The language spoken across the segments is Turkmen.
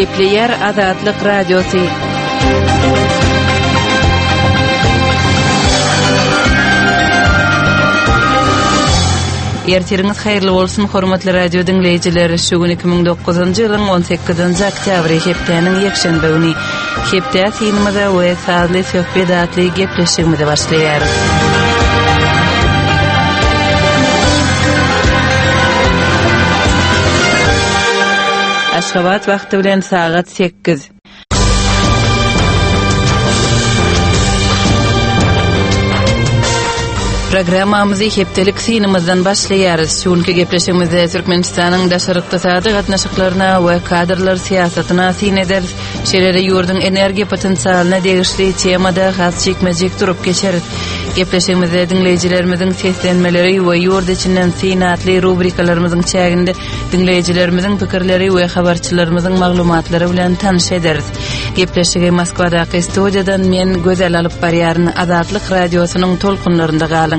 Gepleyer Azatlyk Radiosu. Ertiriniz hayırlı bolsun hormatly radio dinleyijileri. Şugun 2009-njy ýylyň 18-nji oktýabry hepdeniň ýekşenbe güni hepde synymyza we sazly söhbet atly gepleşigimizde başlaýar. Aşgabat wagty bilen saat 8. Programmamyzy hepdelik synymyzdan başlaýarys. Şuňky gepleşigimizde Türkmenistanyň daşary ykdysady gatnaşyklaryna we kadrlar siýasatyna syn eder. Şeýle ýurdun energiýa potensialyna degişli temada has çekmejek durup geçer. Gepleşigimizde dinleyijilerimizin seslenmeleri we ýurt içinden synatly rubrikalarymyzyň çäginde dinleyijilerimizin pikirleri we habarçylarymyzyň maglumatlary bilen tanyş ederiz. Gepleşigi Moskwadaky studiýadan men gözel alyp barýaryn Azatlyk radiosynyň tolkunlarynda galyň.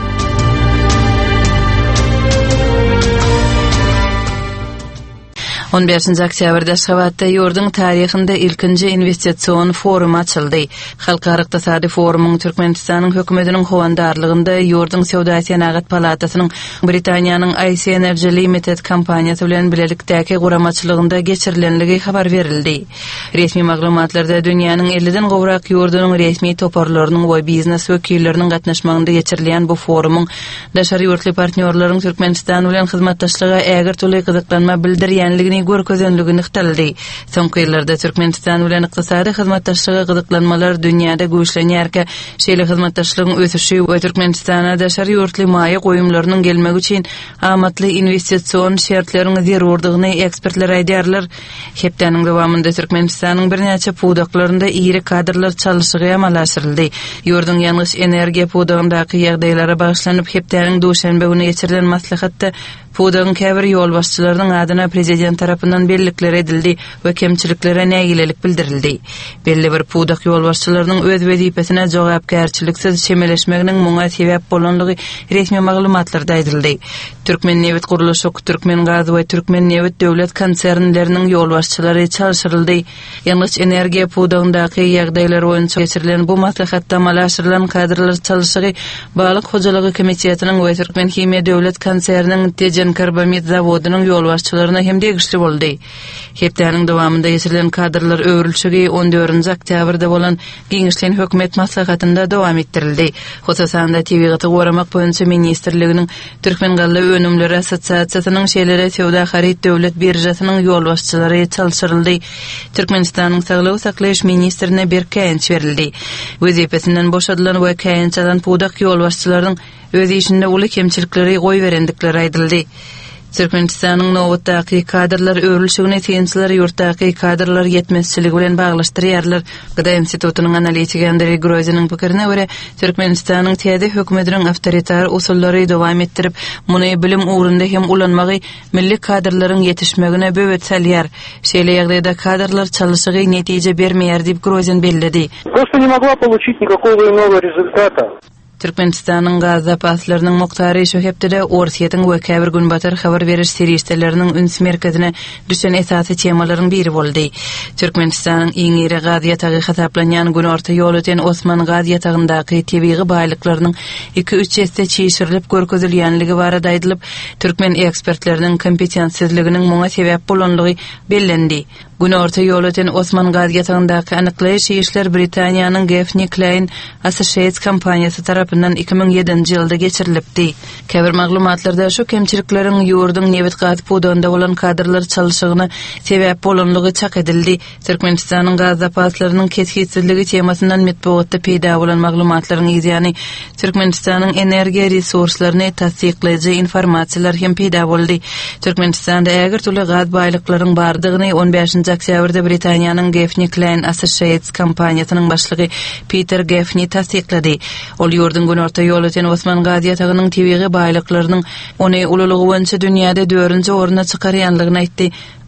15 oktýabrda Aşgabatda ýurdun taryhynda ilkinji investisiýon forumy açyldy. Halkara ykdysady forumyň Türkmenistanyň hökümetiniň howandarlygynda ýurdun Sowda Senagat palatasynyň Britaniýanyň IC Energy Limited kompaniýasy bilen bilelikdäki guramaçylygynda geçirilenligi habar berildi. Resmi maglumatlarda dünýäniň 50den gowrak ýurdunyň resmi toparlarynyň we biznes wekilleriniň gatnaşmagynda geçirilen bu forumyň daşary ýurtly partnerlaryň Türkmenistan bilen hyzmatdaşlyga äger toly gyzyklanma bildirýänligini görkezönligini ykdaldy. Soňky ýyllarda Türkmenistan bilen ykdysady hyzmatdaşlyga gyzyklanmalar dünýäde güýçlenýärkä, şeýle hyzmatdaşlygyň ösüşi we Türkmenistana daşary ýurtly maýa goýumlarynyň gelmegi üçin amatly investisiýon şertleriniň zerurdygyny ekspertler aýdýarlar. Hepdeniň dowamında Türkmenistanyň birnäçe puwdaklarynda iri kadrlar çalyşygy amalaşdyryldy. Ýurdun ýalňyş energiýa puwdagyndaky ýagdaýlara bagyşlanyp hepdeniň duşanbe güni geçirilen maslahatda puwdagyň käbir ýol başçylarynyň adyna prezident tarapyndan bellikler edildi we kemçiliklere nägilelik bildirildi. Belli bir puwdak ýol başçylarynyň öz wezipesine jogapkärçiliksiz şemeleşmeginiň muňa sebäp bolanlygy resmi maglumatlarda aýdyldy. Türkmen Newit Guruluşy, Türkmen Gaz we Türkmen Newit döwlet konsernleriniň ýol başçylary çalyşdyryldy. Ýalňyş energiýa puwdagyndaky ýagdaýlar boýunça geçirilen bu maslahatda amalaşdyrılan kadrlar çalyşygy Balyk hojalygy komitetynyň we Türkmen Himya döwlet konserniniň Tejen karbamid zawodynyň ýol başçylaryna hem degişli boldy. Hepdeniň dowamında geçirilen kadrlar öwrülşigi 14-nji oktýabrda bolan giňişlen hökümet maslahatynda dowam etdirildi. Hosasanda TV-gatı goramak boýunça ministrliginiň Türkmen Gally Önümleri Assosiasiýasynyň şeýlere Sowda Harit döwlet birjasynyň ýol başçylary çalyşdyryldy. Türkmenistanyň saglyk saklaýyş ministrine bir käýinç berildi. Wezipesinden boşadylan we käýinçadan puwdak ýol başçylarynyň öz işinde uly kemçilikleri goýberendikleri aýdyldy. Türkmenistanyň nowatdaky kadrlar öwrülşigine teňçiler ýurtdaky kadrlar ýetmezçiligi bilen baglaşdyrýarlar. Gıda institutynyň analitik Andrey Grozinin pikirine görä, Türkmenistanyň täze hökümetiniň awtoritar usullary dowam etdirip, muny bilim ugrunda hem ulanmagy milli kadrlaryň ýetişmegine böwet salýar. Şeýle ýagdaýda kadrlar çalyşygy netije bermeýär diýip Grozin bellidi. Просто не могла получить никакого иного результата. Türkmenistanyň gaz zapaslarynyň muktary şu hepde Orsiýetiň we käbir gün batar habar beriş serişleriniň üns merkezine düşen esasy temalaryň biri boldy. Türkmenistanyň iň iri gaz ýatagy hasaplanýan gün orta ýol öten Osman gaz ýatagyndaky tebii baýlyklarynyň 2-3 ýeste çeşirilip görkezilýänligi barada aýdylyp, türkmen ekspertleriniň kompetensiýetliginiň muňa sebäp bolanlygy bellendi. Gün orta ýol öten Osman gaz ýatagyndaky anyklaýyş işler Britaniýanyň Gaffney Klein Associates kompaniýasy tarapyndan 2007-nji ýylda geçirilipdi. Käbir maglumatlarda şu kemçilikleriň ýurdun Newit gaz puwdagynda bolan kadrlar çalyşygyna sebäp bolanlygy çak edildi. Türkmenistanyň gaz zapaslarynyň keskitsizligi temasyndan metbuatda peýda bolan maglumatlaryň ýaly Türkmenistanyň energiýa resurslaryny tasdikleýäjä informasiýalar hem peýda boldy. Türkmenistanda äger türlü gaz baýlyklaryň bardygyny 15 oktýabrda Britaniýanyň Gaffney Klein Associates kompaniýasynyň başlygy Peter Gaffney tasdiklady. Ol ýurdun gün orta ýol öten Osman gaz ýatagynyň tebii baýlyklarynyň ony ululugy boýunça dünýäde 4-nji oruna çykarýanlygyny aýtdy.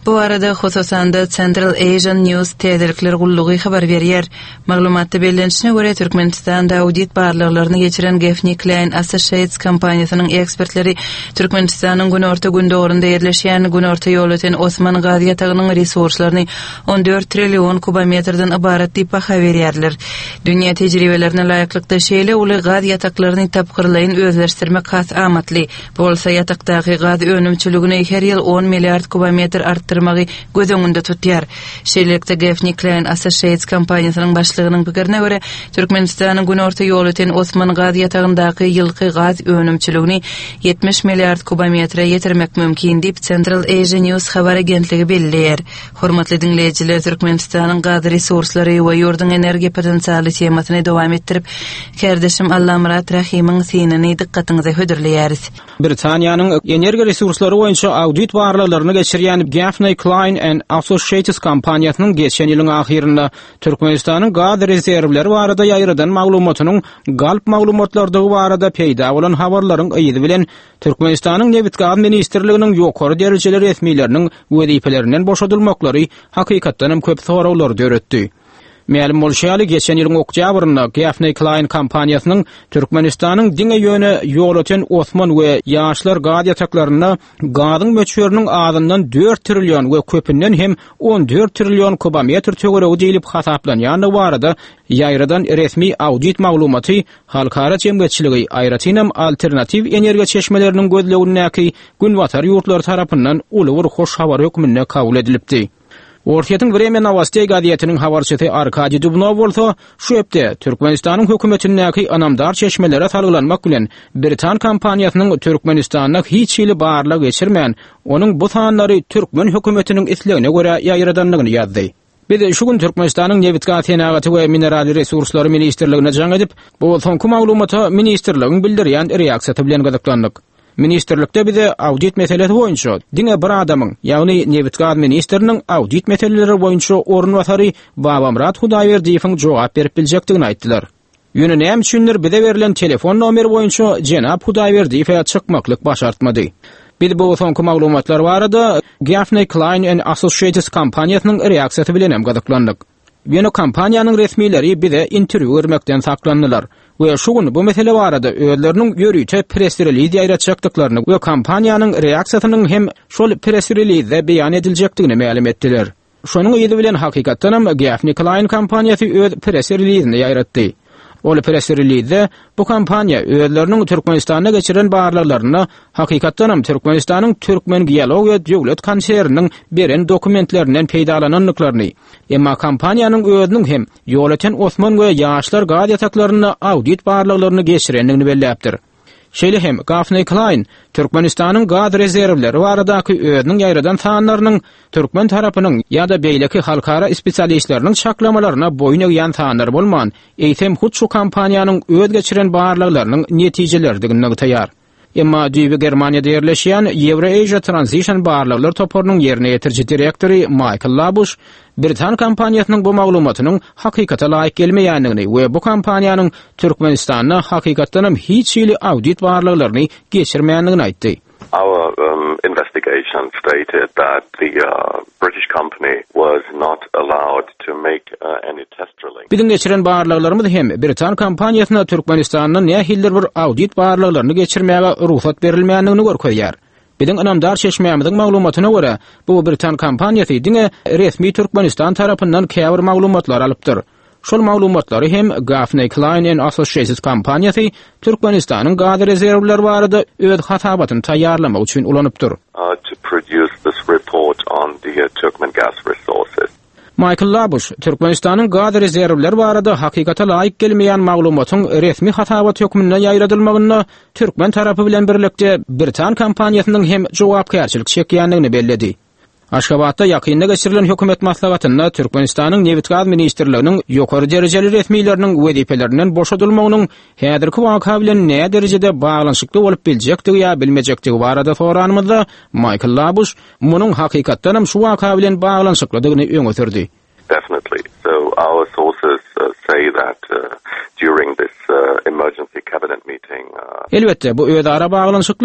Bu arada Hossosanda Central Asian News tedirikler gullugy habar berýär. Maglumatda bellenişine göre Türkmenistanda audit barlyklaryny geçiren Gaffney Klein Associates kompaniýasynyň ekspertleri Türkmenistanyň günorta gündorunda ýerleşýän günorta ýol öten Osman Gazi ýatagynyň resurslaryny 14 trillion kubometrden ibaret diýip baha berýärler. Dünýä tejribelerine laýyklykda şeýle uly gaz ýataklaryny tapgyrlaýyn özleşdirmek has amatly. Bolsa ýatakdagy gaz önümçiligini her ýyl 10 milliard kubometr arttırmagy göz öňünde tutýar. Şeýlelikde Gaffney Klein Associates kompaniýasynyň başlygynyň pikirine görä, Türkmenistanyň günorta ýol öten Osman Gazi ýatagyndaky ýylky gaz önümçiligini 70 milliard kubometre ýetirmek mümkin diýip Central Asian News habar agentligi belliler. Hormatly dinleýijiler, Türkmenistanyň gaz resurslary we ýurdun energiýa potensialy temasyny dowam etdirip, kardeşim Allamurat Rahimiň synany dikkatiňize hödürleýäris. Britaniýanyň energiýa resurslary boýunça audit barlyklaryny geçirýän Gaffney Klein and Associates kompaniýasynyň geçen ýylyň ahyrynda Türkmenistanyň gaz rezerwleri barada ýaýradan maglumatynyň galp maglumatlardygy barada peýda bolan habarlaryň ýyly bilen Türkmenistanyň Neft gaz ministrliginiň ýokary derejeli resmiýleriniň wezipelerinden boşadylmaklary hakykatdan köp sorawlar döretdi. Ma'lum bolşaly geçen ýylyň oktýabrynda Gaffney Klein kompaniýasynyň Türkmenistanyň diňe ýöne ýol öten Osman we ýaşlar gaz ýataklaryna gazyň möçberiniň azyndan 4 trillion we köpünden hem 14 trillion kubometr töweregi diýilip hasaplanýan barada ýaýradan resmi audit maglumaty halkara jemgyýetçiligi aýratynam alternativ energiýa çeşmeleriniň gözlegindäki günwatar ýurtlar tarapyndan uly bir hoş habar hökmünde kabul edilipdi. Ortaýatyň Vremya Novosti gazetiniň habarçysy Arkadiy Dubnov bolsa, şu hepde Türkmenistanyň hökümetindäki anamdar çeşmelere salgylanmak bilen Britan kompaniýasynyň Türkmenistanyň hiç ýyly barlyk geçirmän, onuň bu sanlary Türkmen hökümetiniň islegine görä ýaýradanlygyny ýazdy. Biz şu gün Türkmenistanyň Neft gaz tenaгаty we mineral resurslary ministrligine jaň edip, bu soňky maglumata ministrligiň bildirýän reaksiýasy bilen gazaplandyk. Ministrlikde bize audit meselesi boýunça diňe bir adamyň, ýagny Neft gaz ministriniň audit meseleleri boýunça ornwatary Babamrat Hudaýberdiýewiň jogap berip biljekdigini aýtdylar. Ýöne näme üçindir bize berilen telefon nomeri boýunça Jenap Hudaýberdiýew çykmaklyk başartmady. Biz bu soňky maglumatlar barada Gaffney Klein and Associates kompaniýasynyň reaksiýasy bilen hem gazaplandyk. Ýöne kompaniýanyň resmiýleri bize interwýu bermekden saklandylar. Ve şu gün bu mesele barada özleriniň ýörüýte press release ýaýratjakdyklaryny we kompaniýanyň reaksiýasynyň hem şol press release beýan ediljekdigini ma'lum etdiler. Şonuň ýyly bilen hakykatdan Gaffney Klein kompaniýasy öz press releaseini ýaýratdy. Ol press release bu kompaniýa özleriniň Türkmenistana geçiren barlyklaryny hakykatdan Türkmenistanyň Türkmen Geologiýa döwlet konserniň beren dokumentlerinden peýdalananlyklaryny, emma kompaniýanyň özüniň hem ýol öten Osman we ýaşlar gaz ýataklaryny audit barlyklaryny geçirenligini belläpdir. Şeýle hem Gaffney Klein Türkmenistanyň gaz rezerwleri baradaky özüniň ýaýradan sanlarynyň Türkmen tarapynyň ýa-da beýleki halkara spesialistleriniň şaklamalaryna boyun eýen sanlar bolman, eýtem hut şu kompaniýanyň öz geçiren barlyklarynyň netijelerdigini taýýar. Emma Düýbi Germaniýada ýerleşýän Euro-Asia Transition barlyklar toparynyň ýerine ýetirji direktori Michael Labush Britan kompaniýasynyň bu maglumatynyň hakykata laýyk gelmeýändigini we bu kompaniýanyň Türkmenistanyna hakykatdan hiç ýyly audit barlyklaryny geçirmeýändigini aýtdy. Our investigation stated that the British company was not allowed to make any test drilling. Bizim geçiren barlyklarymyz hem Britan kompaniýasyna Türkmenistanyň nähildir bir audit barlyklaryny geçirmäge ruhsat berilmeýändigini görkezýär. Bizim anamdar çeşmeýämiziň maglumatyna görä, bu Britan kompaniýasy diňe resmi Türkmenistan tarapyndan käbir maglumatlar alypdyr. Şol maglumatlary hem Gaffney Klein and Associates kompaniýasy Türkmenistanyň gaz rezerwleri barada öz hasabatyny taýýarlamak üçin ulanypdyr. To produce this report on the Turkmen gas resources. Michael Labush Türkmenistanyň gaz rezerwleri barada hakykata laýyk gelmeýän maglumatyň resmi hasabat hökmünde ýaýradylmagyna Türkmen tarapy bilen birlikde Britan kompaniýasynyň hem jogapkärçilik çekýändigini belledi. Aşgabatda ýakynda geçirilen hökümet maslahatyna Türkmenistanyň Neft gaz ministrliginiň ýokary derejeli resmiýleriniň wezipelerinden boşadylmagynyň häzirki waka bilen näme derejede baglanşykly bolup biljekdigi ýa bilmejekdigi barada soranymyzda Michael Labush munyň hakykatdan hem şu waka bilen baglanşyklydygyny öňe sürdi. Definitely. So our sources say that during this emergency cabinet meeting Elbette bu özara baglanşykly.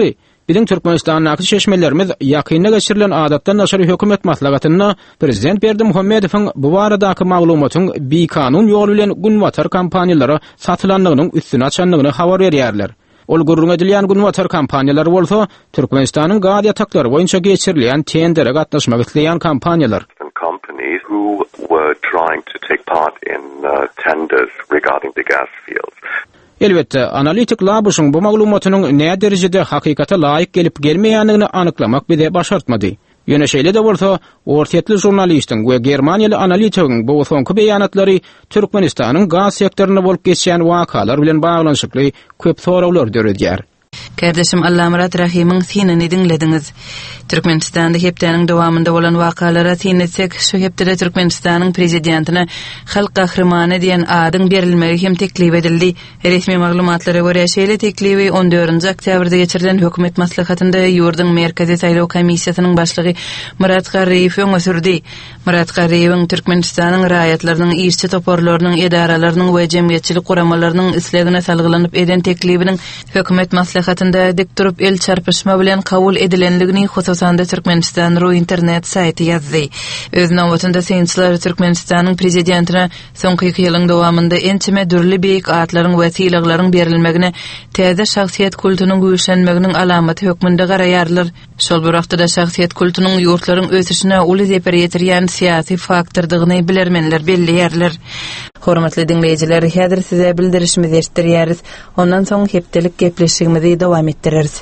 Bizim Türkmenistanyň şeşmelerimiz ýakyna geçirilen adatdan naşary hökümet maslahatyny Prezident Berdimuhammedowyň bu baradaky maglumatyň bi-kanun ýol bilen günwatar kampaniýalary satylanlygynyň üstüne açanlygyny habar berýärler. Ol gurrun edilýän günwatar kampaniýalary bolsa, Türkmenistanyň gaz ýataklary boýunça geçirilen tendere gatnaşmak isleýän kampaniýalar. Companies who were trying to take part in tenders regarding the gas fields. Elbette, analitik labusyň bu maglumatynyň näme derejede hakykata laýyk gelip gelmeýänligini anyklamak bize başartmady. Ýöne şeýle de bolsa, ortatly jurnalistiň we Germaniýaly analitigin bu soňky beýanatlary Türkmenistanyň gaz sektoruny bolup geçýän wakalar bilen baglanyşykly köp sorawlar döredýär. Kardeşim Allamurat Rahim'in sinini dinlediniz. Türkmenistanda hepdeniň dowamında bolan wakalara sinetsek, şu hepde Türkmenistanyň prezidentine halk gahrymany diýen adyň berilmegi hem teklip edildi. Resmi maglumatlara görä şeýle teklibi 14-nji oktýabrda geçirilen hökümet maslahatynda ýurdun merkezi saýlaw komissiýasynyň başlygy Murat Garriýew öňe sürdi. Murat Garriýewiň Türkmenistanyň raýatlarynyň işçi toporlarynyň edaralarynyň we jemgyýetçilik guramalarynyň islegine salgylanyp eden teklibiniň hökümet maslahatynda dik durup el çarpyşma bilen kabul edilenligini hususanda Türkmenistan internet saýty ýazdy. Öz nowatynda synçylar Türkmenistanyň prezidentine soňky 2 ýylyň dowamında ençime dürli beýik atlaryň we tiýlaklaryň berilmegine täze şahsiýet kultunyň güýçlenmeginiň alamaty hökmünde garaýarlar. Şol bir wagtda şahsiýet kultunyň ýurtlaryň ösüşine uly zeper ýetirýän siýasy faktordygyny bilermenler belliýärler. Hormatly dinleýijiler, häzir size bildirişimizi etdirýäris. Ondan soň hepdelik gepleşigimizi dowam etdireriz.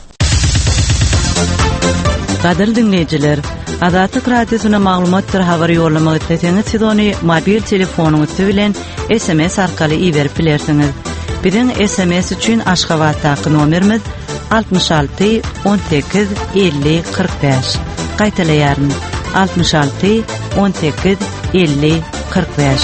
Gadyr dinleýijiler, Azatlyk radiosyna maglumatlar habar ýollamak isleseňiz siz ony mobil telefonuňyz bilen SMS arkaly iberip bilersiňiz. Biziň SMS üçin Aşgabatdaky nomerimiz 66 18 50 45. Gaýtalaýaryn 66 18 50 45.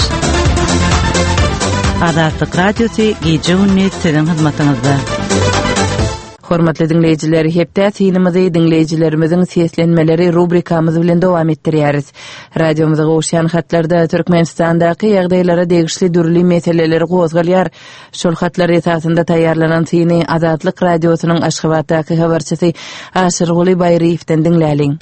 Azatlyk radiosu gece günni sizin hyzmatyňyzda. Hormatly dinleýijiler, hepde sinimizi dinleýijilerimizin seslenmeleri rubrikamyz bilen dowam etdirýäris. Radiomyza goşýan hatlarda Türkmenistandaky ýagdaýlara degişli dürli meseleleri gozgalýar. Şol hatlar esasında taýýarlanan sini Azatlyk radiosynyň Aşgabatdaky habarçysy Aşyrguly Baýryewden dinläliň.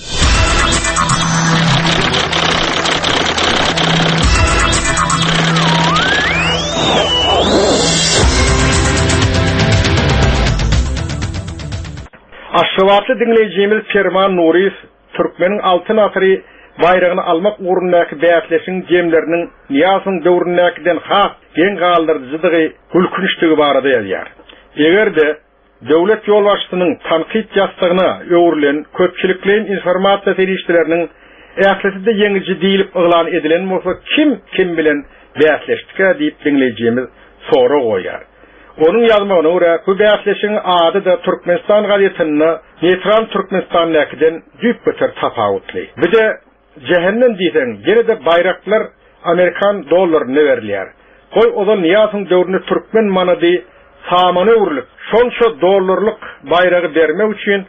Aşgabatly dinleýijimiz Ferman Nuriýew Türkmeniň altyn atyry bayragyny almak ugrundaky bäýatleşiň jemleriniň Niýasyň döwründäkiden hak geň galdyrdyjydygy gülkünçligi barada ýazýar. Egerde döwlet ýolbaşçysynyň tanqid ýastygyna öwrilen köpçilikleň informasiýa serişleriniň ählisinde ýeňilji diýilip yglan edilen bolsa kim bilen bäýatleşdik diýip dinleýijimiz sora goýar. Onun yazmagyna görä, bu bäýatleşiň ady da Türkmenistan gazetyny Netral Türkmenistan'dakinden düýp beter tapawutly. Bir de cehennem diýsen, gene de bayraklar Amerikan dollaryny berilýär. Goý ozal Niýasyň döwründe Türkmen manady samany urlyk, şonça dollarlyk bayragy bermek üçin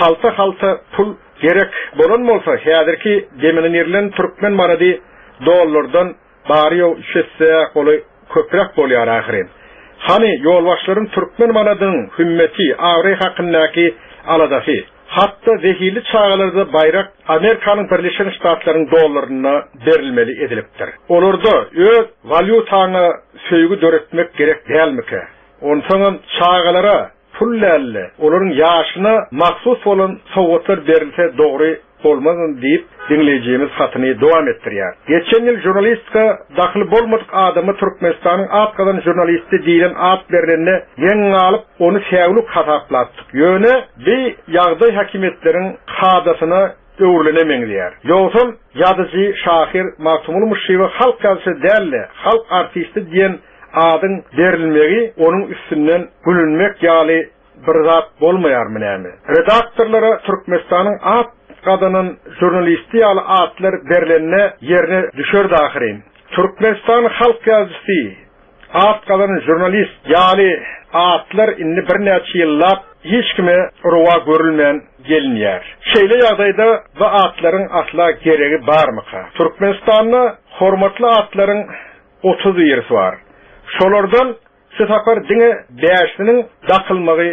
halta pul gerek bolan bolsa, häzirki demenilen Türkmen manady dollardan barýo üçse goly köprek bolýar ahyrin. Hani ýolbaşlaryň Türkmen manadyň hümmeti awry hakyndaky aladaky, hatda zehirli çağalarda bayrak Amerikanyň Birleşik Ştatlarynyň dollaryna berilmeli edilipdir. Olarda öz valyutaňy söýgü döretmek gerek dälmiki? Onsoň çağalara pullarly, olaryň ýaşyna maksus bolan sowgatlar berilse dogry bolmazyn diýip dinleýijimiz hatyny dowam etdirýär. Geçen ýyl jurnalistika daxil bolmadyk adamy Türkmenistanyň at gadan jurnalisti diýilen at berilende ýeň alyp onu säwlük hataplatdyk. Ýöne bir ýagdaý hakimiyetleriň hadasyna öwrülenemeň diýär. Ýogsa ýadyjy şahir Masumul Muşiwa halk gazetesi dälle, halk artisti diýen adyň berilmegi onuň üstünden gülünmek ýaly bir zat bolmaýarmy näme? Redaktorlara Türkmenistanyň at gadanın jurnalisti ýaly atlar berilenne ýerine düşer dahirin. Türkmenistan halk gazetesi at gadanın jurnalist ýaly atlar inni bir näçe ýyllap hiç kime ruwa görülmeýän gelinýär. Şeýle ýagdaýda bu atlaryň asla geregi barmyka? Türkmenistanda hormatly atlaryň 30 ýeri bar. Şolardan Şetakar diňe bäşiniň dakylmagy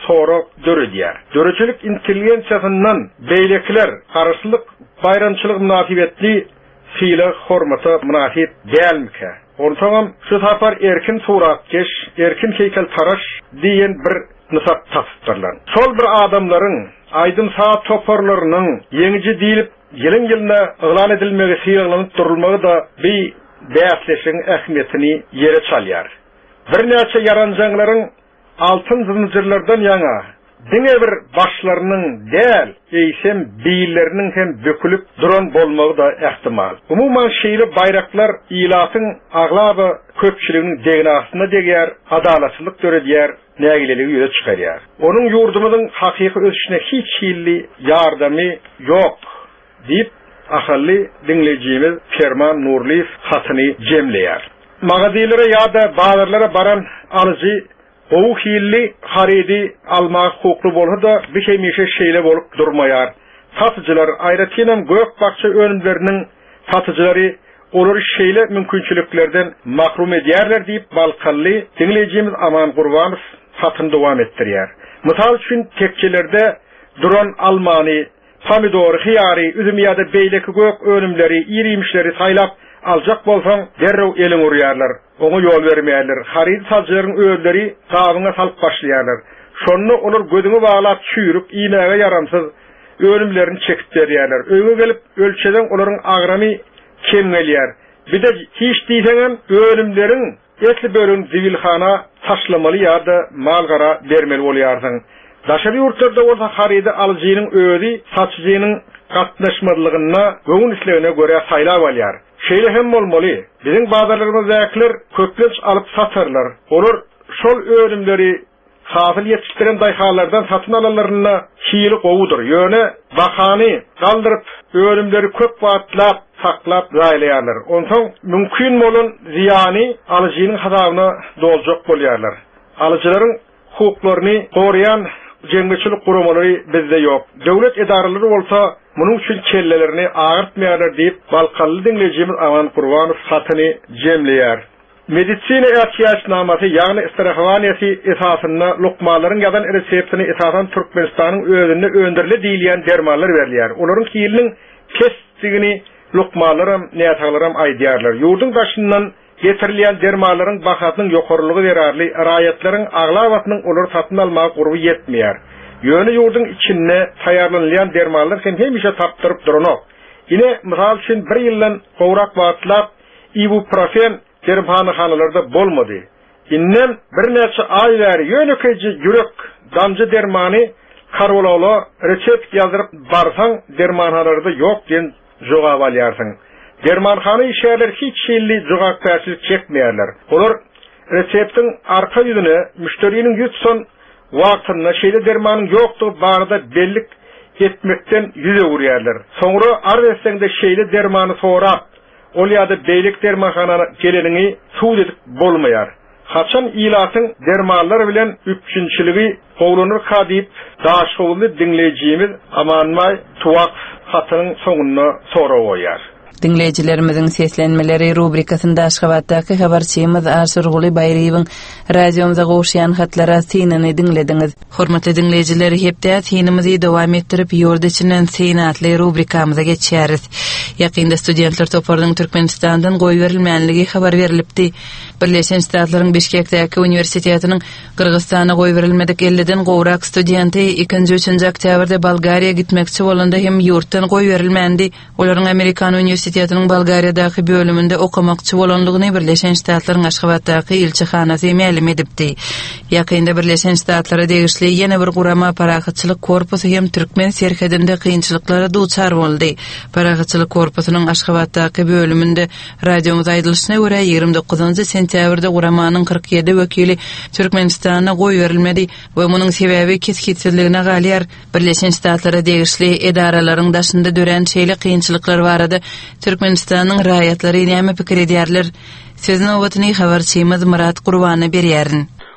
soru dörediyer. Dörüçülük intelligensiyasından beylekler karşılık bayramçılık münasibetli fiili hormatı münasip değilmike. Ondan şu safar erkin suratkeş, erkin heykel taraş diyen bir nısat tasdırlar. Sol bir adamların aydın saat toparlarının yenici deyilip yılın yılına ılan edilmeye sıyırlanıp durulmağı da bir değerleşin ehmiyetini yere çalyar. Bir neçe yarancağların altın zincirlerden yana dine bir başlarının değil, eysem beyillerinin hem dökülüp duran bolmağı da ehtimal. Umuman şeyli bayraklar ilatın ağlabı köpçülüğünün degnasına deger, adalatçılık dörediyer, nägileliği yüze çıkarıyar. Onun yurdumuzun hakiki ölçüsüne hiç hilli yardımı yok deyip ahalli dinleyeceğimiz Ferman Nurliyev hatını cemleyer. Magazilere ya da bağlarlara baran alıcı o hilli haridi alma hukuklu bolsa da bir şey mişe şeyle bolup durmayar. Satıcılar ayrıca gök bakçı önümlerinin satıcıları olur şeyle mümkünçülüklerden mahrum ediyerler deyip Balkallı dinleyeceğimiz Aman Kurbanov satın devam ettiriyor. Misal için tekçelerde duran Almani, pomidor, hiyari, üzüm ya da beyleki gök önümleri, irimişleri saylap alacak bolsan derrew elin uruyarlar. Onu yol vermeyerler. Harid satıcıların öğüleri sağına salıp başlayarlar. Şonu olur gözünü bağlap çüyürüp iğneye yaramsız önümlerini çekip deriyerler. Öğü gelip ölçeden onların ağrami kemmeliyar. Bir de hiç değilsen önümlerin etli bölün zivilhana taşlamalı ya da malgara vermeli oluyarsın. Daşa bir yurtlarda olsa haridi alıcının öğüdi satıcının katlaşmadılığına göğün işlerine göre sayla valyar. Şeyle hem olmalı. Bizim bazılarımızdakiler kökleç alıp satarlar. Olur şol öğünleri hafıl yetiştiren dayhalardan satın alanlarına hili kovudur. Yöne bakani kaldırıp öğünleri kök vaatlap saklap zaylayarlar. Ondan mümkün olun ziyani alıcının hesabına dolacak bolyarlar. Alıcıların hukuklarını koruyan cemiyetçilik kurumaları bizde yok. Devlet idareleri olsa bunun için kellelerini ağırtmayarlar deyip Balkallı dinleyeceğimiz Aman Kurbanov hatını cemleyer. Medisine ihtiyaçnaması yani istirahvaniyeti esasında lokmaların yadan reseptini esasen Türkmenistan'ın özünde öndürüle değilyen dermanlar veriliyer. Onların kiilinin kestigini lokmalarım, neyatağlarım aydiyarlar. Yurdun başından getirilen dermaların bakatının yokorluğu verarlı, rayetlerin ağlavatının olur satın almaya kurbu yetmeyer. Yönü yurdun içine tayarlanlayan dermanlar hem işe taptırıp durunok. Yine misal için bir yıldan kovrak vaatlap, ibuprofen dermanıhanalarda bolmadı. İnnen bir neçe ay veri yönükeci yürek damcı dermanı karololu reçept yazdırıp barsan dermanhalarda yok diyen joga valyarsın. Dermanhana işerler hiç şeyli jogak persiz çekmeyerler. Olur reseptin arka yüzüne müşterinin yutson vaktinde şeyde dermanın yoktu barada bellik etmekten yüze vuruyarlar. Sonra arvestende şeyde dermanı sorap ol ya da beylik dermanhana gelenini suud edip bolmayar. Haçan ilatın dermanlar bilen üpçünçülüğü kovlanır kadip daşoğlu dinleyeceğimiz Amanmay Tuvak hatının sonuna sonra oyar. Dinleyicilerimizin seslenmeleri rubrikasında Aşgabatdaki habarçymyz Arsurguly Bayriyev'in radiomuza gowşayan hatlara synany dinlediniz. Hormatly dinleyiciler, hepde synymyzy dowam etdirip ýurt içinden synatly rubrikamyza geçýäris. Ýakynda studentler toparlygynyň Türkmenistandan goý berilmänligi habar berilipdi. Birleşen Ştatlaryň Bişkekdäki universitetiniň Kyrgyzstana goý berilmedik 50-den gowrak studenti 2-3 oktýabrda Bolgariýa gitmekçi bolanda hem ýurtdan goý berilmändi. Olaryň Amerikan universitetiniň Bolgariýadaky bölüminde okumakçy bolanlygyny Birleşen Ştatlaryň Aşgabatdaky ilçihanasy ma'lum edipdi. Ýakynda Birleşen Ştatlara degişli ýene bir gurama parahatçylyk korpusy hem Türkmen serhedinde kynçylyklara duçar boldy. Parahatçylyk korpusynyň Aşgabatdaky bölüminde radiomuz aýdylyşyna görä 29 sentýabrda guramanyň 47 wekili Türkmenistana goý berilmedi we munyň sebebi keskitsizligine galýar. Birleşen Ştatlara degişli edaralaryň daşynda dören şeýle kynçylyklar barada Türkmenistanyň raýatlary näme pikir edýärler? Sözüň owatyny habarçymyz Murat Gurbany berýärin.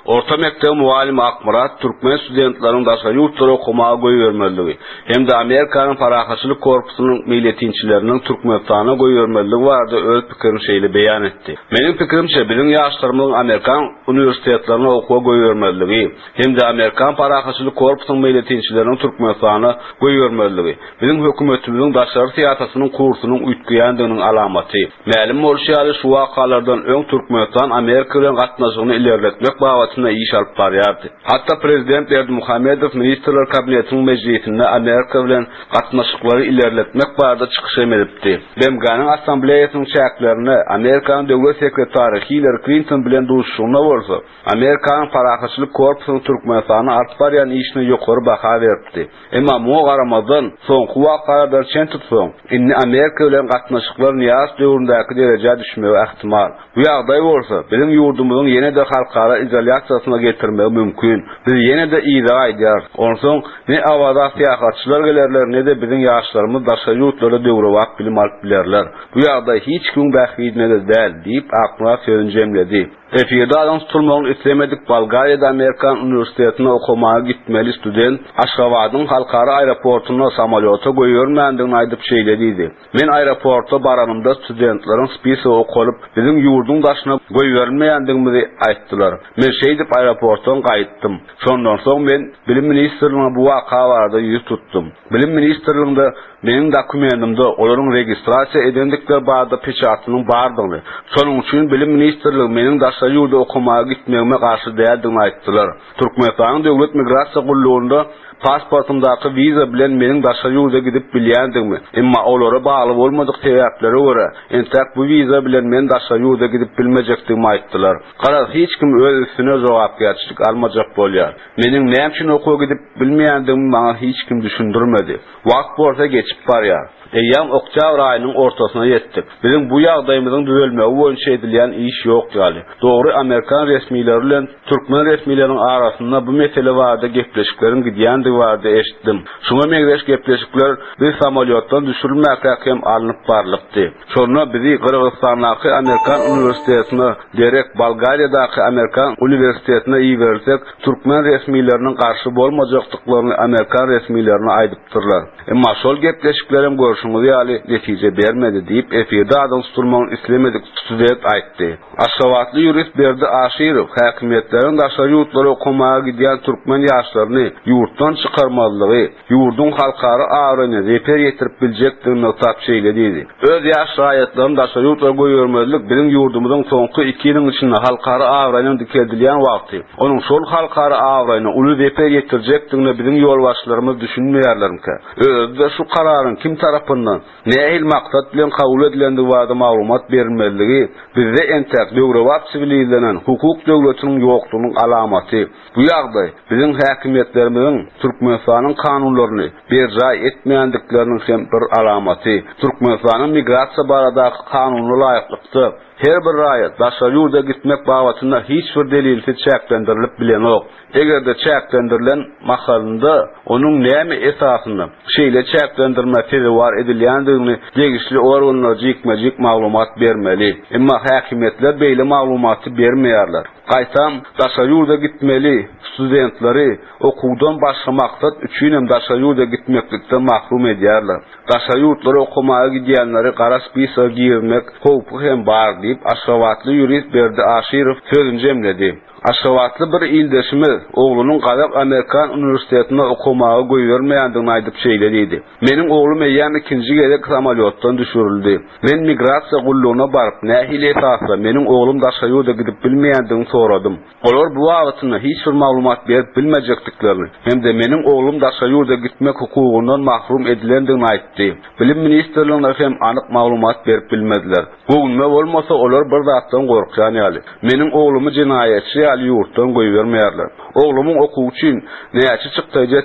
Orta mektep muallimi Akmarat Türkmen studentlaryň daşa ýurtlara okumagy goýbermeligi hem-de Amerikanyň parahaçylyk korpusynyň milliýetçileriniň Türkmenistana goýbermeligi barada öz pikirini şeýle beýan etdi. Meniň pikirimçe biziň ýaşlarymyň Amerikan uniwersitetlerine okuwa goýbermeligi hem-de Amerikan parahaçylyk korpusynyň milliýetçileriniň Türkmenistana goýbermeligi biziň hökümetimiziň daşary syýasatynyň kursunyň üýtgeýändiginiň alamaty. Mälim bolýar şu wakalardan öň Türkmenistan Amerika bilen gatnaşygyny ilerletmek babatynda iş alyp barýardy. Hatda prezident Berdimuhammedow ministrler kabinetiniň meclisinde Amerika bilen gatnaşyklary ilerletmek barada çykyş edipdi. Bemganyň assambleýasynyň çäklerini Amerikanyň döwlet sekretary Hillary Clinton bilen duruşyna bolsa, Amerikanyň parahaçylyk korpusynyň Türkmenistana alyp barýan işine ýokary baha berdi. Emma mu garamazdan soňky wakalardan çen tutsoň, inni Amerika bilen gatnaşyklar niýas döwründäki derejä düşmegi ähtimal. Bu ýagdaý bolsa, biziň ýurdumyzyň ýene-de halkara izolýasiýasyna getirmegi mümkin. Biz ýene-de ýa aýdýar. Onsoň ne awada syýasatçylar gelerler, ne de biziň ýaşlarymyz daşa ýurtlara döwrewap bilim alyp bilerler. Bu ýagdaý hiç kim bähidine de däl diýip Akmarat sözüni jemledi. Efirde adam tutulmagyny islemedik Bolgariýada Amerikan uniwersitetine okumaga gitmeli student Aşgabatyň halkara aeroportuna samolyota goýbermändigini aýdyp şeýlediydi. Men aeroportda baranymda studentlaryň spisi okulyp biziň ýurdun daşyna goýbermändigini aýtdylar. Men şeýdip aeroportdan gaýtdym. Şondan soň men bilim ministrliğine bu waka barada ýüz tutdum. Bilim ministrliğinde meniň dokumentimde olaryň registrasiýa edendikleri barada peçatynyň bardygyny. Şonuň üçin bilim ministrligi meniň daşa ýurda okumaga gitmegime garşy däldigini aýtdylar. Türkmenistanyň döwlet migrasiýa gullugynda pasportymdaky viza bilen meniň daşa ýurda gidip bilýändigmi? Emma olara bagly bolmadyk sebäplere görä, entek bu viza bilen men daşa ýurda gidip bilmejekdigimi aýtdylar. Garaz hiç kim öz üstüne jogapkärçilik almajak bolýar. Meniň näme üçin okuwa gidip bilmeýändigimi maňa hiç kim düşündirmedi. Wagt bolsa geçip barýar. Eýýam oktýabr aýynyň ortasyna ýetdik. Biziň bu ýagdaýymyzyň düzelmegi boýunça edilýän iş ýok ýaly. Dogry Amerikan resmiýetleri bilen Türkmen resmiýetleriniň arasynda bu mesele barada gepleşikleriň gidýändigi barada eşitdim. Şuňa meňzeş gepleşikler bir samolyotdan düşürilmäke hem alınıp barlypdy. Şonu bizi Kırgızstandaky Amerikan uniwersitetine derek Bolgariýadaky Amerikan uniwersitetine iýersek, Türkmen resmiýetleriniň garşy bolmajakdyklaryny Amerikan resmiýetlerine aýdypdyrlar. Emma şol gepleşiklerim görüşüňiz ýaly netije bermedi diýip efirde adam tutulmagyny islemedik student aýtdy. Aşgabatly ýurist Berdi Aşyrow häkimetleriň daşa ýurtlara okumaga gidýän türkmen ýaşlaryny ýurtdan çykarmalygy, ýurdun halkara aýryny reper ýetirip biljekdigini tapşeýledi. Öz ýaş raýatlaryny daşa ýurtlara goýbermelik biziň ýurdumyzyň soňky 2 ýylyň içinde halkara aýryny dikedilýän wagty. Onuň şol halkara aýryny uly reper ýetirjekdigini biziň ýolbaşçylarymyz düşünmeýärlermi? Özde şu kararyň kim tarapyndan nähil maksat bilen kabul edilendigi barada maglumat berilmeligi bizde entek döwrewap sivilizlenen hukuk döwletiniň ýoklugynyň alamaty. Bu ýagdaý biziň häkimetlerimiziň Türkmenistanyň kanunlaryny berja etmeýändikleriniň hem bir alamaty. Türkmenistanyň migrasiýa baradaky kanuny laýyklykdy. Her bir raýat daşa ýurda gitmek babatynda hiç bir delilsiz çäklendirilip bilenok. Egerde çäklendirilen mahalynda onuň näme esasynda şeýle çäklendirme var edilýändigini degişli organlar jikmejik maglumat bermeli. Emma häkimetler beýle maglumaty bermeýärler. Gaýtam daşa ýurda gitmeli studentleri okuwdan başga maksat üçin hem daşa ýurda gitmeklikden mahrum edýärler. Daşa ýurtlara okumaga gidýänleri gara spisa girmek howpy hem bar diýip Aşgabatly ýurist Berdi Aşyrow sözüni jemledi. Aşgabatly bir ildeşimiz oglunyň Kazak Amerikan uniwersitetine okumaga goýbermeýändigini aýdyp şeýlediydi. Meniň oglum eýýäm ikinji gerek samolyotdan düşürildi. Men migrasiýa gullugyna baryp nähil esasda meniň oglum daşa ýurda gidip bilmeýändigini soradym. Olar bu wagtynda hiç bir maglumat berip bilmejekdiklerini hem de meniň oglum daşa ýurda gitmek hukugyndan mahrum edilendigini aýtdy. Bilim ministrligine hem anyk maglumat berip bilmediler. Goňma bolmasa olar bir zatdan gorkýan ýaly. Meniň oglumy jinaýetçi ýurtdan goýbermeýärler. Oglumyň okuw üçin näçe çykdy jetdi.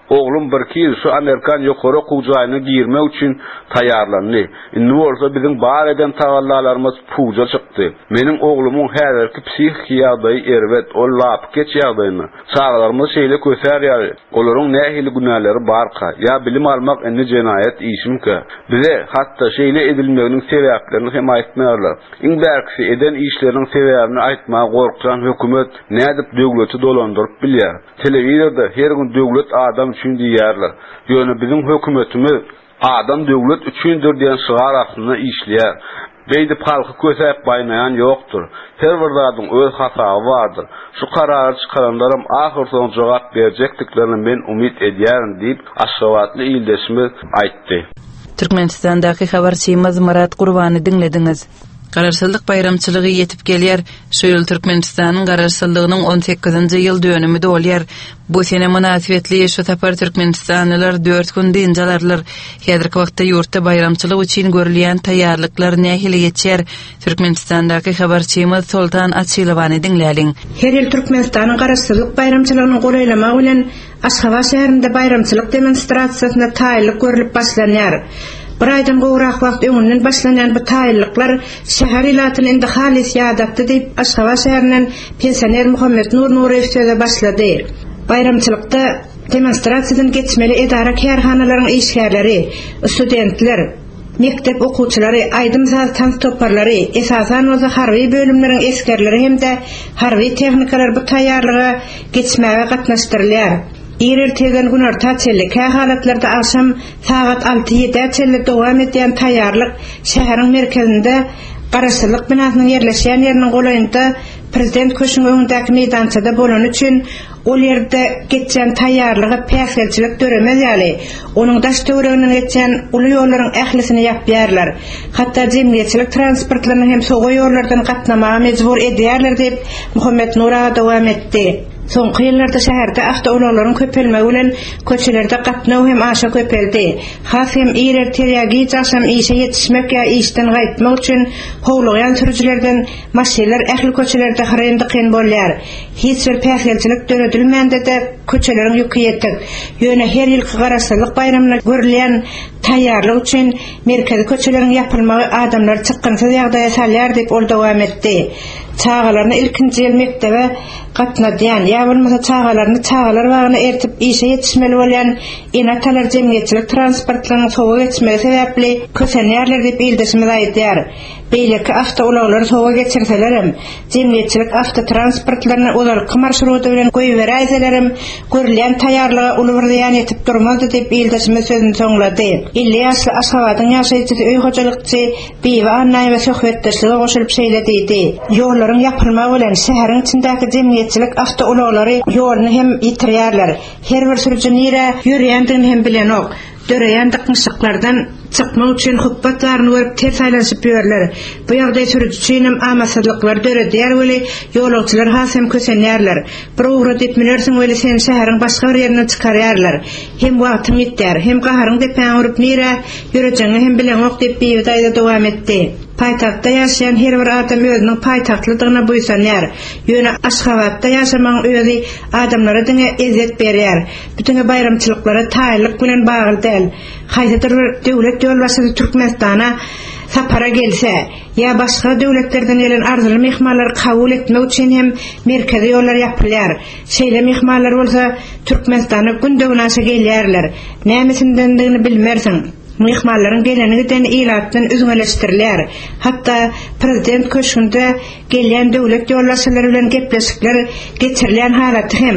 Oğlum bir kez şu Amerikan ýokary okuwjagyna girmek üçin taýarlandy. Indi bolsa bizim bar eden tavallalarymız puja çykdy. Menim oğlumyň häzirki psihik ýagdaýy erbet, ol lap geç ýagdaýyny. Çağlarymyz şeýle köserýär. Olaryň nähili günälleri barka, ýa bilim almak indi jenaýat işimkä. Bize hatda şeýle edilmeginiň sebäplerini hem aýtmaýarlar. Iň bärkisi eden işleriniň sebäbini aýtmagy gorkjan hökümet nädip döwleti dolandyryp bilýär. Telewizorda her gün döwlet adam üçin diýerler. Ýöne bizim hökümetimiz adam döwlet üçindir diýen şygar aslynda işleýär. Beýdip halky kösäp baýnaýan ýokdur. Her bir zadyň öz hasaby bardyr. Şu karary çykaranlarym ahyrsoň jogap berjekdiklerini men umyt edýärim diýip Aşgabatly ildeşimiz aýtdy. Türkmenistandaky habarçymyz Murat Gurbany dinlediňiz. Gararsızlyk bayramçylygy ýetip gelýär. Şu ýyl Türkmenistanyň gararsızlygynyň 18-nji ýyl dönümi bolýar. Bu sene münasibetli şu tapar Türkmenistanylar 4 gün dinjalarlar. Häzirki wagtda ýurtda bayramçylyk üçin görülýän taýýarlyklar nähili geçer? Türkmenistandaky habarçymyz Sultan Açylowany dinläliň. Her ýyl Türkmenistanyň gararsızlyk bayramçylygyny golaýlamak bilen Aşgabat şäherinde bayramçylyk demonstrasiýasyna taýyarlyk görülip başlanýar. Bir aydan gowrak wagt öňünden başlanan bu taýyarlyklar şäher ilatyny indi halis ýadatdy diýip Aşgabat şäherinden pensioner Muhammed Nur Nureýew söze başlady. Bayramçylykda demonstrasiýadan geçmeli edara kärhanalaryň işgärleri, studentler, mektep okuwçylary, aýdym zat toparlary, esasan oza harby bölümleriň eskerleri hemde harby tehnikalar bu taýýarlyga geçmäge gatnaşdyrylýar. Ertegen gün orta çellik halatlarda akşam saat 6-7 çellik dowam edýän taýýarlyk şäheriň merkezinde garaşsylyk binasynyň ýerleşýän ýeriniň golaýynda prezident köşüň öňündäki meýdançada bolan üçin ol ýerde geçen taýýarlygy päsgelçilik döremez ýaly. Onuň daş döwreginiň geçen uly ýollaryň ählisini ýapýarlar. Hatda jemgyýetçilik transportlaryny hem soňky ýollardan gatnamaga mejbur edýärler diýip Muhammed Nura dowam etdi. Soňky ýyllarda şäherde awtolawlaryň köpelmegi bilen köçelerde gatnaw hem aşa köpeldi. Has hem erterýägi jaşam işe ýetişmek ýa işden gaýtmak üçin howlugyan sürüjilerden maşinler ähli köçelerde haryndyqyn bolýar. Hiç bir päsgelçilik döredilmände de köçeleriň ýüki ýetdik. Ýöne her ýylky garaşsylyk bayramyna görülýän taýýarlyk üçin merkezi köçeleriň ýapylmagy adamlar çykgynsyz ýagdaýa salýar diýip ol dowam etdi. Çağalaryny ilkinji ýyl mektebe gatnadýan ýa bolmasa çağalaryny çağalar wagyna ertip işe ýetişmeli bolýan enatalar jemgyýetçilik transportlarynyň sowa geçmegi sebäpli kösenýärler diýip ildeşimiz aýdýar. Beýleki awtolawlar sowa geçirselerim, jemgyýetçilik awtotransportlaryny uzalky marşruty bilen goýberýärlerim, görülýän taýýarlyga ulgurýan ýetip durmazdy diýip ildeşimiz sözüni soňlady. 50 ýaşly Aşgabatyň ýaşaýjy öý hojalykçy Biwa Annaý we söhbetdeşligi goşulyp şeýlediydi. Ýollaryň ýapylmagy bilen şäheriň içindäki jemgyýetçilik awtolawlary ýoluny hem ýitirýärler. Her bir sürüjünire ýürýändigini hem bilenok. Döreýän dıkmışyklardan çykmak üçin hukbatlaryny görüp ters aýlanşyp ýörler. Bu ýagdaý sürüji üçin hem amasadlyklar döredýär we ýolagçylar hasem kösenýärler. Bir ugry diýip bilersiň we sen şäheriň başga bir ýerine çykarýarlar. Hem wagtyň ýetýär, hem gaharyň depäň urup nire ýörejeňi hem bilenok diýip beýdaýda dowam etdi. Paýtagtda ýaşaýan her bir adam özüniň paýtagtlygyna buýsanýar. Ýöne Aşgabatda ýaşamaň özi adamlara diňe ezet berýär. Bütün bayramçylyklara taýyarlyk bilen bagly däl. Haýdyr bir döwlet ýolbaşçysy Türkmenistana sapara gelse ýa başga döwletlerden gelen arzuly mehmanlary kabul etmek üçin hem merkezi ýollar ýapylýar. Şeýle mehmanlar bolsa Türkmenistana gündeginaşa gelýärler. Nämesindendigini bilmersiň. Mehmanlaryň gelenigiden ilatdan üzgünleşdirilýär. Hatda prezident köşünde gelýän döwlet ýolbaşçylary bilen gepleşikler geçirilýän halaty hem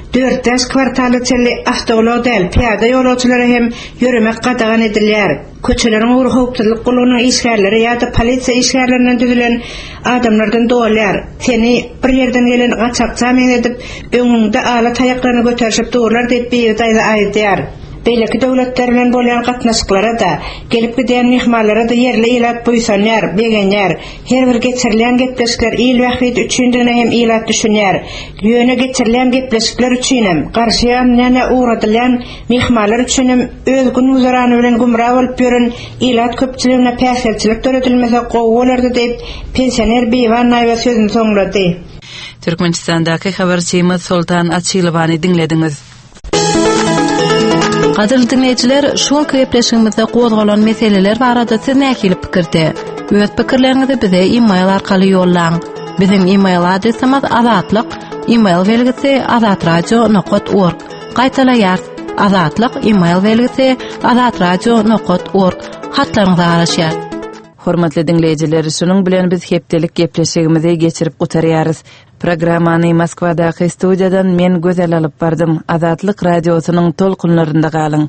4 kwartaly çelli awtolaw däl piýada ýolagçylary hem ýöremek gadagan edilýär. Köçeleriň urhawpçylyk gulunyň işgärleri ýa-da polisiýa işgärlerinden düzülen adamlardan dolýar. Seni bir ýerden gelen gaçakça men edip öňüňde ala taýaklaryny göterişip durlar diýip beýdaýda aýdýar. Beýleki döwletler bilen bolýan gatnaşyklara da, gelip giden mehmanlara da yerli ilat buýsanýar, begenýär. Her bir geçirilýän gepleşikler il wagt üçindigine hem ilat düşünýär. Ýöne geçirilýän gepleşikler üçin hem garşyyan ýa-da uğradylýan mehmanlar üçin hem öz gün uzarany bilen gumra bolup ýören ilat köpçüligine päsgelçilik döredilmese gowy bolardy diýip pensioner Biwa Annaý sözüni soňlady. Türkmenistandaky habarçymyz Sultan Açylowany dinlediňiz. Gadyr dinleyijiler, şol köpleşigimizde gozgalan meseleler barada siz näkili pikirde? Öz pikirlerinizi bize e-mail arkaly ýollaň. Bizim e-mail adresimiz azatlyk, e-mail belgisi azatradio.org. Gaýtaýar, azatlyk e-mail belgisi azatradio.org. Hatlaryňyzy araşýar. Hormatly dinleyijiler, şunuň bilen biz hepdelik gepleşigimizi geçirip gutarýarys. Programmany Moskwadaky studiýadan men gözel alyp bardym. Azatlyk radiosynyň tolkunlarynda galyň.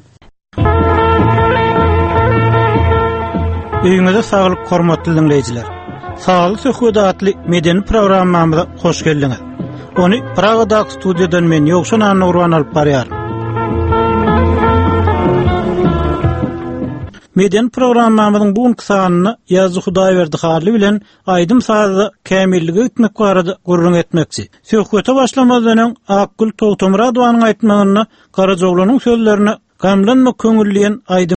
Öýüňize saglyk, hormatly dinleyijiler. Saglyk söhbetli medeni programmamyza hoş geldiňiz. Onu Pragadaky studiýadan men Ýogşan Nurwan alyp barýarym. Medeni programmamyzyň bu sanyny Ýazy Hudaýberdi Harly bilen aýdym sazy kämilligi etmek barada gurrun etmekçi. Söhbete başlamadan Akgül Togtomradowanyň aýtmagyny Garajoglunyň sözlerini gamlanma köňülliýen aýdym